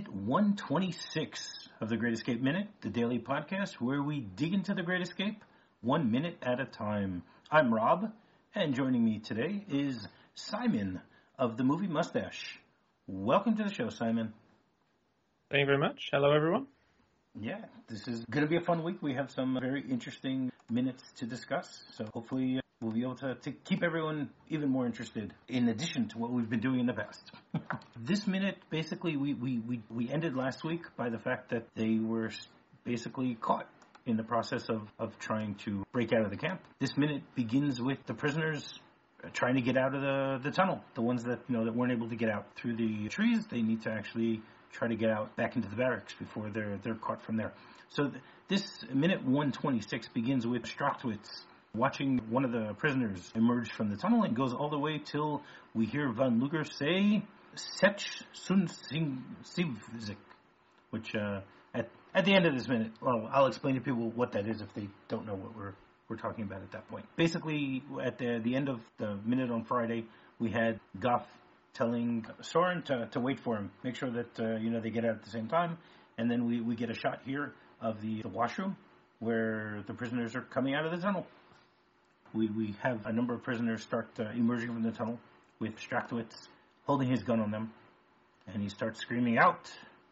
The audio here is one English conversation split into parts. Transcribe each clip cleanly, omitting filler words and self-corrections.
minute 126 of The Great Escape Minute, the daily podcast where we dig into The Great Escape 1 minute at a time. I'm Rob, and joining me today is Simon of the Movie Mustache. Welcome to the show, Simon. Thank you very much. Hello, everyone. Yeah, this is going to be a fun week. We have some very interesting minutes to discuss, so hopefully we'll be able to keep everyone even more interested in addition to what we've been doing in the past. This minute, basically, we ended last week by the fact that they were basically caught in the process of trying to break out of the camp. This minute begins with the prisoners trying to get out of the tunnel. The ones that that weren't able to get out through the trees, they need to actually try to get out back into the barracks before they're caught from there. So this minute 126 begins with Strachwitz watching one of the prisoners emerge from the tunnel and goes all the way till we hear Van Luger say Sech Sun Sivzik, which at the end of this minute, well, I'll explain to people what that is if they don't know what we're talking about at that point. Basically, at the end of the minute on Friday, we had Goff telling Soren to wait for him, make sure that they get out at the same time, and then we get a shot here of the washroom where the prisoners are coming out of the tunnel. We have a number of prisoners start emerging from the tunnel with Strachwitz holding his gun on them, and he starts screaming out,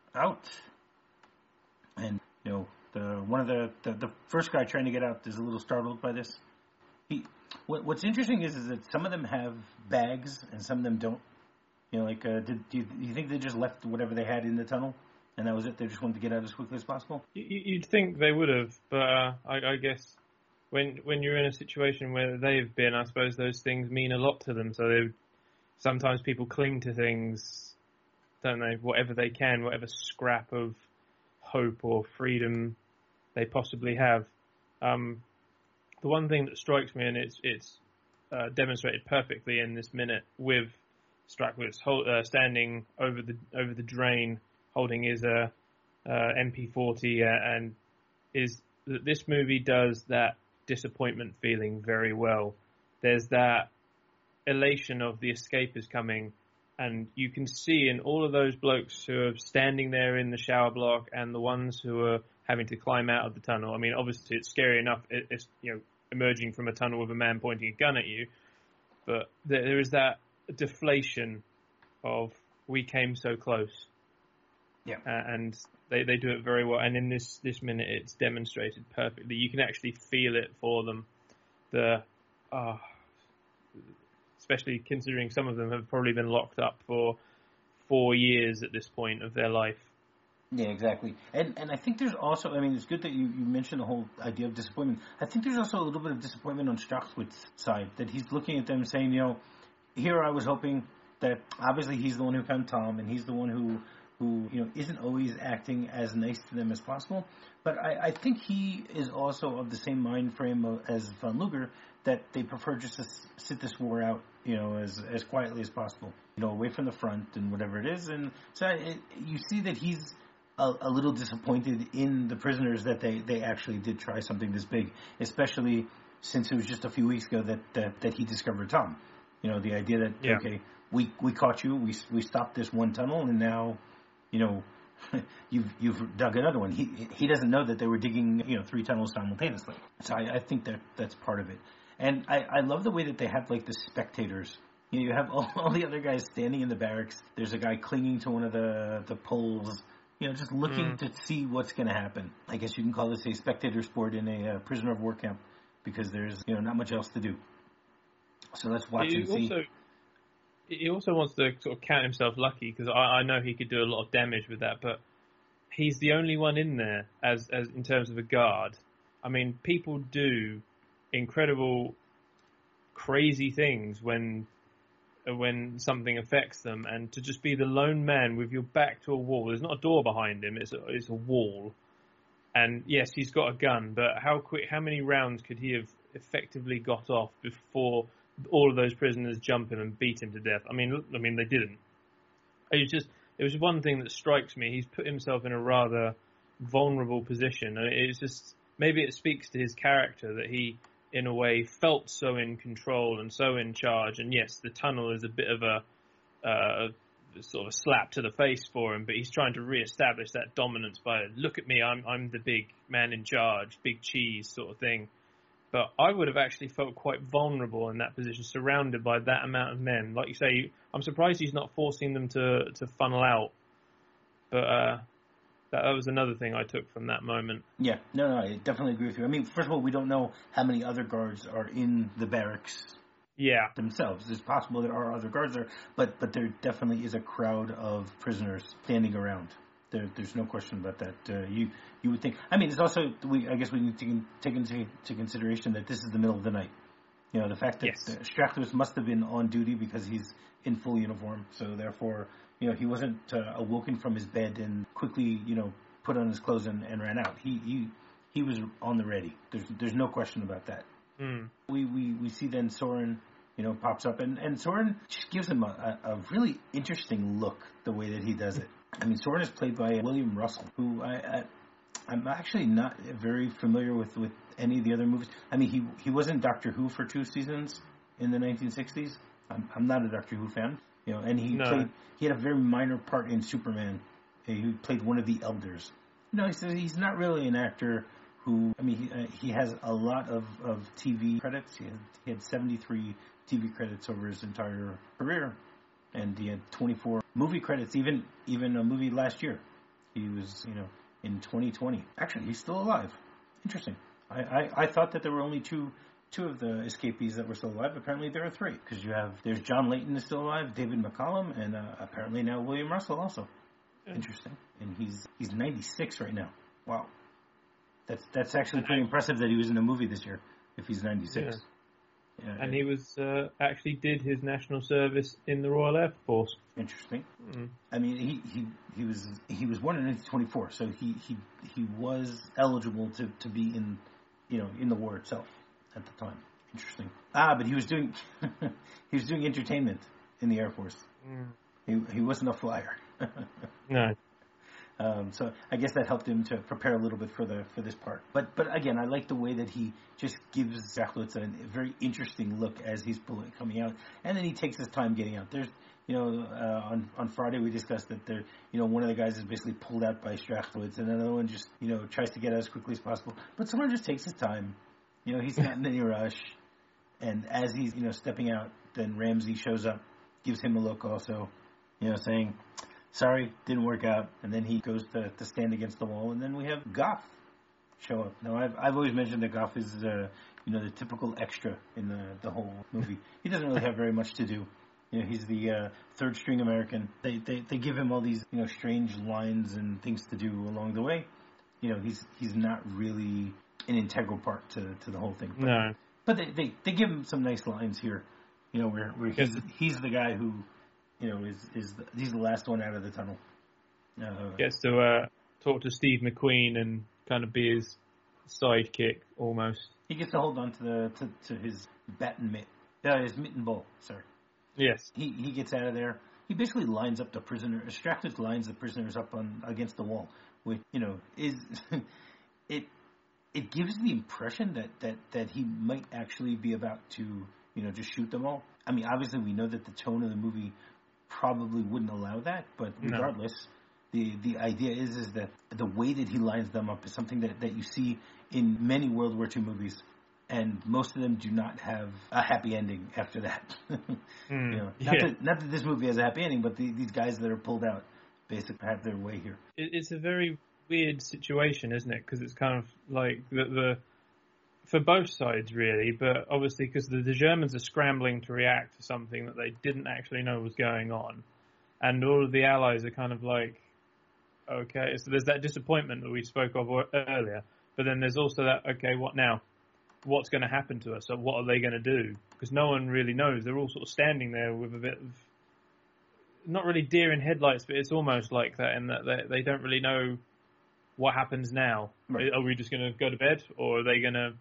and the first guy trying to get out is a little startled by this. What's interesting is that some of them have bags and some of them don't. Do you think they just left whatever they had in the tunnel, and that was it? They just wanted to get out as quickly as possible? You'd think they would have, but I guess when you're in a situation where they've been, I suppose those things mean a lot to them. So sometimes people cling to things, don't they? Whatever they can, whatever scrap of hope or freedom they possibly have. The one thing that strikes me, and it's demonstrated perfectly in this minute with Strachwitz standing over the drain, holding his MP40, and is that this movie does that disappointment feeling very well. There's that elation of the escape is coming, and you can see in all of those blokes who are standing there in the shower block and the ones who are having to climb out of the tunnel. I mean, obviously it's scary enough. It's emerging from a tunnel with a man pointing a gun at you, but there is that deflation of we came so close. Yeah. And they do it very well. And in this minute, it's demonstrated perfectly. You can actually feel it for them. Especially considering some of them have probably been locked up for 4 years at this point of their life. Yeah, exactly. And I think there's also, I mean, it's good that you mentioned the whole idea of disappointment. I think there's also a little bit of disappointment on Strachwitz's side, that he's looking at them saying, here I was hoping that obviously he's the one who found Tom, and he's the one who isn't always acting as nice to them as possible. But I think he is also of the same mind frame as Van Luger, that they prefer just to sit this war out, as quietly as possible, away from the front and whatever it is. And so you see that he's a little disappointed in the prisoners that they actually did try something this big, especially since it was just a few weeks ago that he discovered Tom. The idea that, yeah, okay, we caught you, we stopped this one tunnel, and now, you've dug another one. He doesn't know that they were digging, 3 tunnels simultaneously. So I think that's part of it. And I love the way that they have, like, the spectators. You have all the other guys standing in the barracks. There's a guy clinging to one of the poles, just looking to see what's going to happen. I guess you can call this a spectator sport in a prisoner of war camp, because there's, not much else to do. So let's watch and see. He also wants to sort of count himself lucky, because I know he could do a lot of damage with that, but he's the only one in there as in terms of a guard. I mean, people do incredible, crazy things when something affects them, and to just be the lone man with your back to a wall. There's not a door behind him; it's a wall. And yes, he's got a gun, but how many rounds could he have effectively got off before all of those prisoners jump in and beat him to death? I mean, they didn't. It was one thing that strikes me. He's put himself in a rather vulnerable position, and it's just, maybe it speaks to his character that he, in a way, felt so in control and so in charge. And yes, the tunnel is a bit of a sort of a slap to the face for him, but he's trying to re-establish that dominance by, look at me, I'm the big man in charge, big cheese sort of thing. But I would have actually felt quite vulnerable in that position, surrounded by that amount of men. Like you say, I'm surprised he's not forcing them to funnel out. But that was another thing I took from that moment. Yeah, no, I definitely agree with you. I mean, first of all, we don't know how many other guards are in the barracks themselves. It's possible there are other guards there, but there definitely is a crowd of prisoners standing around. There's no question about that. You would think. I mean, it's also I guess we need to take into consideration that this is the middle of the night. You know, the fact that Strachwitz must have been on duty because he's in full uniform, so therefore, you know, he wasn't awoken from his bed and quickly, you know, put on his clothes and ran out. He was on the ready. There's no question about that. Mm. We see then Soren, you know, pops up, and Soren just gives him a really interesting look the way that he does it. I mean, Soren is played by William Russell, who I'm actually not very familiar with any of the other movies. I mean, he was in Doctor Who for 2 seasons in the 1960s. I'm not a Doctor Who fan, you know, and he had a very minor part in Superman. He played one of the elders. You know, he's not really an actor who, I mean, he has a lot of TV credits. He had 73 TV credits over his entire career, and he had 24 movie credits, even a movie last year. He was, you know, in 2020. Actually, he's still alive. Interesting. I thought that there were only two of the escapees that were still alive. Apparently there are 3, because there's John Layton is still alive, David McCallum, and apparently now William Russell also. Yeah. Interesting. And he's 96 right now. Wow. That's actually pretty impressive that he was in a movie this year, if he's 96. Yeah, and he was actually did his national service in the Royal Air Force. Interesting. Mm. I mean, he was born in 1924, so he was eligible to be in, you know, in the war itself at the time. Interesting. But he was doing entertainment in the Air Force. Mm. He wasn't a flyer. No. So I guess that helped him to prepare a little bit for this part. But again, I like the way that he just gives Strachwitz a very interesting look as he's coming out, and then he takes his time getting out. There's, you know, on Friday we discussed that there, you know, one of the guys is basically pulled out by Strachwitz, and another one just, you know, tries to get out as quickly as possible. But someone just takes his time. You know, he's not in any rush. And as he's, you know, stepping out, then Ramsey shows up, gives him a look also, you know, saying, sorry, didn't work out. And then he goes to stand against the wall, and then we have Goff show up. Now, I've always mentioned that Goff is, you know, the typical extra in the whole movie. He doesn't really have very much to do. You know, he's the third string American. They give him all these, you know, strange lines and things to do along the way. You know, he's not really an integral part to the whole thing. But, no. But they give him some nice lines here. You know, where he's the guy who, you know, he's the last one out of the tunnel. Gets to talk to Steve McQueen and kind of be his sidekick almost. He gets to hold on to his baton mitt, his mitten ball. Sorry. Yes. He gets out of there. He basically lines up the prisoner. Strachwitz lines the prisoners up against the wall, which, you know, is it gives the impression that he might actually be about to, you know, just shoot them all. I mean, obviously we know that the tone of the movie probably wouldn't allow that, but regardless, the idea is that the way that he lines them up is something that you see in many World War II movies, and most of them do not have a happy ending after that. You know, not that this movie has a happy ending, but these guys that are pulled out basically have their way here. It's a very weird situation, isn't it? Because it's kind of like the for both sides, really, but obviously because the Germans are scrambling to react to something that they didn't actually know was going on, and all of the Allies are kind of like, okay, so there's that disappointment that we spoke of earlier, but then there's also that, okay, what now? What's going to happen to us? So what are they going to do? Because no one really knows. They're all sort of standing there with a bit of, not really deer in headlights, but it's almost like that in that they don't really know what happens now. Right. Are we just going to go to bed, or are they going to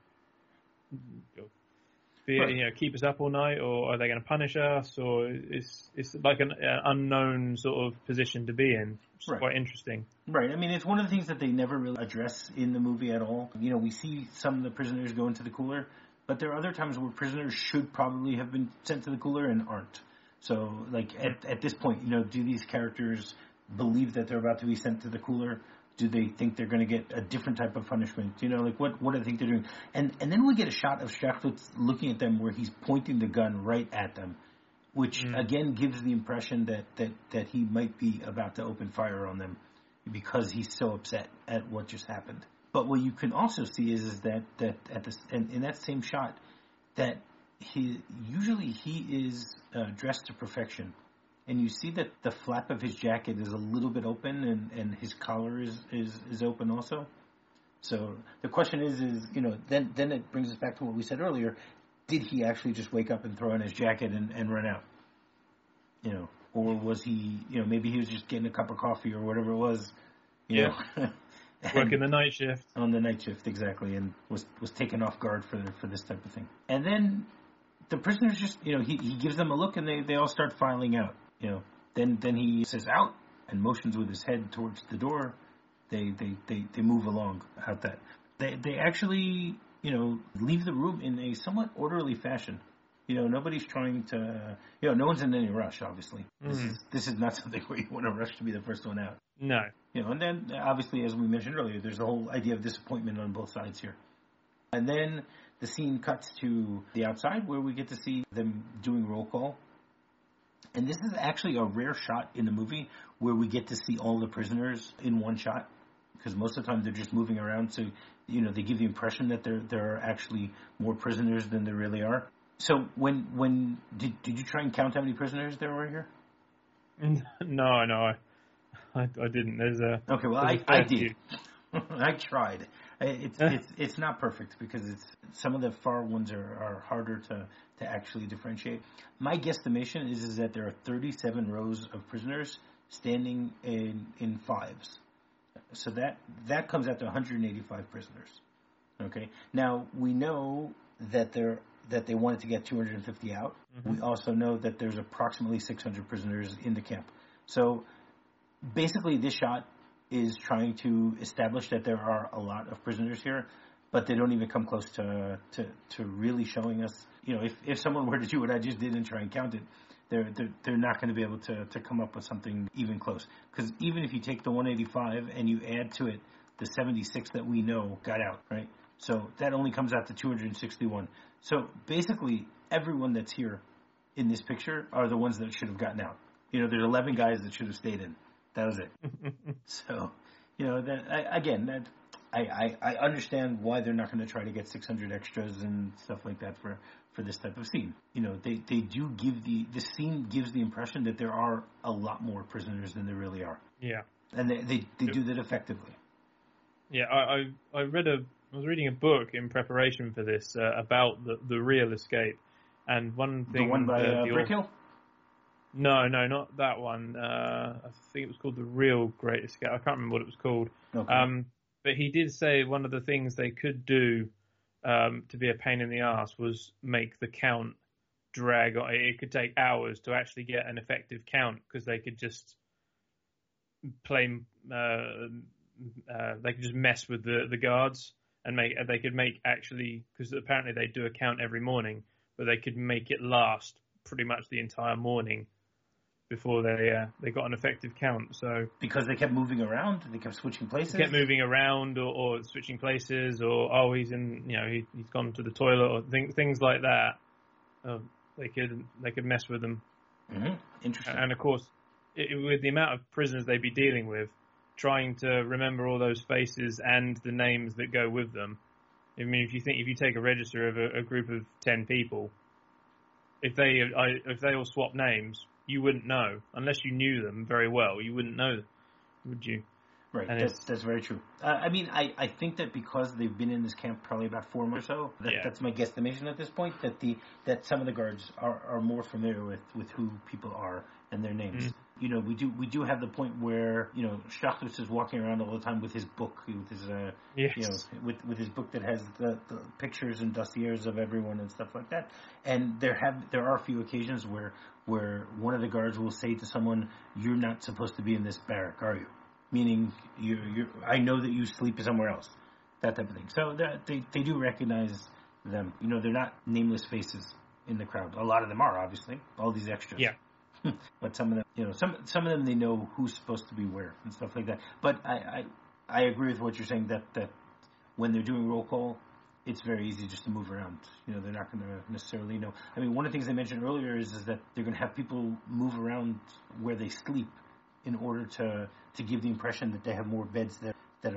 keep us up all night, or are they going to punish us, or it's like an unknown sort of position to be in. It's quite interesting. Right. I mean, it's one of the things that they never really address in the movie at all. You know, we see some of the prisoners go into the cooler, but there are other times where prisoners should probably have been sent to the cooler and aren't. So, like, at this point, do these characters believe that they're about to be sent to the cooler? Do they think they're going to get a different type of punishment? Like, what do they think they're doing? And then we get a shot of Strachwitz looking at them where he's pointing the gun right at them, which, again, gives the impression that he might be about to open fire on them because he's so upset at what just happened. But what you can also see is that at this, in that same shot, that he is dressed to perfection, and you see that the flap of his jacket is a little bit open, and his collar is open also. So the question is then it brings us back to what we said earlier: did he actually just wake up and throw on his jacket and run out? Or was he maybe he was just getting a cup of coffee or whatever it was, working the night shift. On the night shift, exactly, and was taken off guard for this type of thing. And then the prisoners just, he gives them a look, and they all start filing out. Then he says out and motions with his head towards the door. They move along out that. They actually, leave the room in a somewhat orderly fashion. Nobody's trying to, no one's in any rush, obviously. This is not something where you want to rush to be the first one out. No. And then, obviously, as we mentioned earlier, there's the whole idea of disappointment on both sides here. And then the scene cuts to the outside where we get to see them doing roll call. And this is actually a rare shot in the movie where we get to see all the prisoners in one shot. Because most of the time they're just moving around, so, they give the impression that there are actually more prisoners than there really are. So when did you try and count how many prisoners there were here? No, I didn't. Okay. Well, I did. I tried. It's not perfect because some of the far ones are harder to actually differentiate. My guesstimation is that there are 37 rows of prisoners standing in fives. So that comes out to 185 prisoners. Okay. Now we know that they wanted to get 250 out. Mm-hmm. We also know that there's approximately 600 prisoners in the camp. So basically this shot is trying to establish that there are a lot of prisoners here, but they don't even come close to really showing us, if someone were to do what I just did and try and count it, they're not going to be able to come up with something even close. Because even if you take the 185 and you add to it the 76 that we know got out, right? So that only comes out to 261. So basically, everyone that's here in this picture are the ones that should have gotten out. There's 11 guys that should have stayed in. That was it. So, I understand why they're not going to try to get 600 extras and stuff like that for this type of scene. They do give the scene gives the impression that there are a lot more prisoners than there really are. Yeah. And they do that effectively. Yeah, I was reading a book in preparation for this about the real escape, and one thing. The one by Brickhill? No, not that one. I think it was called The Real Great Escape. I can't remember what it was called. Okay. But he did say one of the things they could do to be a pain in the ass was make the count drag. It could take hours to actually get an effective count because they could just play. They could just mess with the guards. And they could make actually, because apparently they do a count every morning, but they could make it last pretty much the entire morning before they got an effective count. So because they kept moving around, they kept switching places. Kept moving around or switching places, or he's in he's gone to the toilet or things like that. They could mess with them. Mm-hmm. Interesting. And of course, with the amount of prisoners they'd be dealing with, trying to remember all those faces and the names that go with them. I mean, if you take a register of a group of 10 people, if they all swap names, you wouldn't know unless you knew them very well. You wouldn't know, would you? Right. That's very true. I think that because they've been in this camp probably about 4 months or so, that's my guesstimation at this point. That some of the guards are more familiar with who people are and their names. Mm-hmm. We do have the point where Strachwitz is walking around all the time with his book, with his with his book that has the pictures and dossiers of everyone and stuff like that. And there are a few occasions where one of the guards will say to someone, "You're not supposed to be in this barrack, are you?" Meaning, I know that you sleep somewhere else, that type of thing. So they do recognize them. They're not nameless faces in the crowd. A lot of them are, obviously, all these extras. Yeah. But some of them, some of them they know who's supposed to be where and stuff like that. But I agree with what you're saying that when they're doing roll call, it's very easy just to move around. They're not going to necessarily know. I mean, one of the things I mentioned earlier is that they're going to have people move around where they sleep in order to give the impression that they have more beds that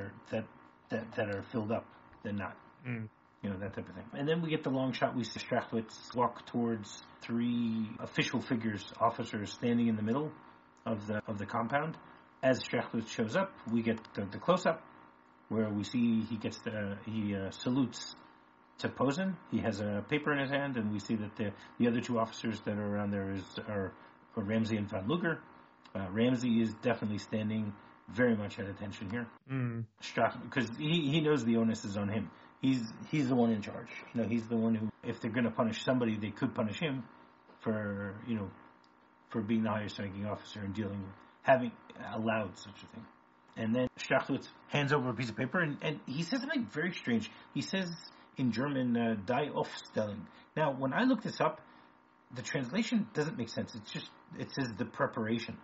are filled up than not. That type of thing. And then we get the long shot. We see Strachwitz walk towards 3 official figures, officers, standing in the middle of the compound. As Strachwitz shows up, we get the close up where we see he salutes to Posen. He has a paper in his hand, and we see that the other 2 officers that are around there are Ramsey and Van Luger. Ramsey is definitely standing very much at attention here. Because he knows the onus is on him. He's the one in charge. He's the one who, if they're going to punish somebody, they could punish him for being the highest ranking officer and having allowed such a thing. And then Strachwitz hands over a piece of paper, and he says something very strange. He says in German, Die Aufstellung. Now, when I looked this up, the translation doesn't make sense. It says the preparation.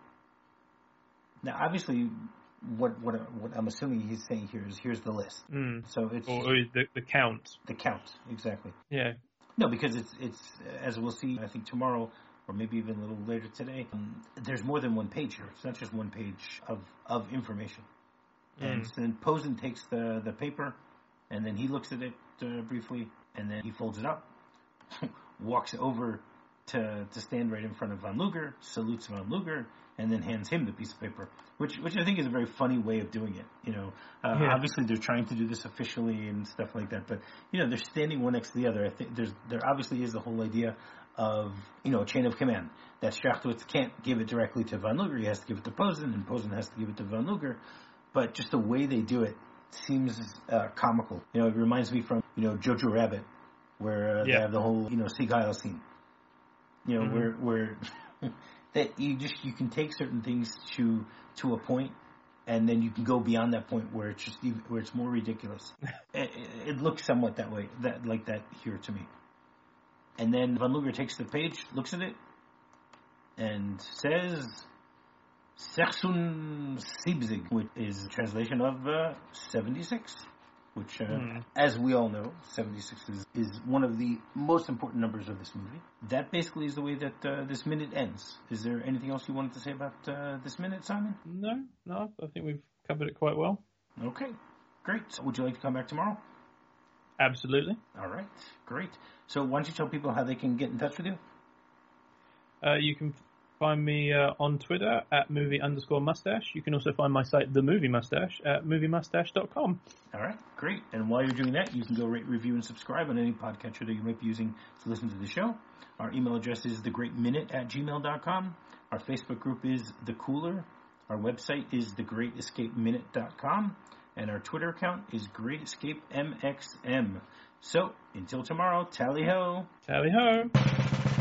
Now, obviously, what I'm assuming he's saying here is here's the list. So it's or the count. The count, exactly. Yeah. No, because it's as we'll see, I think tomorrow, or maybe even a little later today, there's more than one page here. It's not just one page of information. And so then Posen takes the paper, and then he looks at it briefly, and then he folds it up, walks over to stand right in front of Van Luger, salutes Van Luger, and then hands him the piece of paper, which I think is a very funny way of doing it. Obviously they're trying to do this officially and stuff like that, but they're standing one next to the other. I think there obviously is the whole idea of a chain of command, that Strachwitz can't give it directly to Van Luger. He has to give it to Posen, and Posen has to give it to Van Luger. But just the way they do it seems comical. It reminds me from Jojo Rabbit, where they have the whole Sieg Heil scene. Where that you can take certain things to a point, and then you can go beyond that point where it's more ridiculous. It looks somewhat that way, like that here to me. And then Van Luger takes the page, looks at it, and says 76, which is a translation of 76, which, as we all know, 76 is one of the most important numbers of this movie. That basically is the way that this minute ends. Is there anything else you wanted to say about this minute, Simon? No, I think we've covered it quite well. Okay, great. So would you like to come back tomorrow? Absolutely. All right, great. So why don't you tell people how they can get in touch with you? You can find me on Twitter at movie_mustache. You can also find my site, The Movie Mustache, at moviemustache.com. All right, great. And while you're doing that, you can go rate, review, and subscribe on any podcatcher that you might be using to listen to the show. Our email address is thegreatminute@gmail.com. Our Facebook group is The Cooler. Our website is thegreatescapeminute.com. And our Twitter account is GreatEscapeMXM. So, until tomorrow, tally-ho! Tally-ho!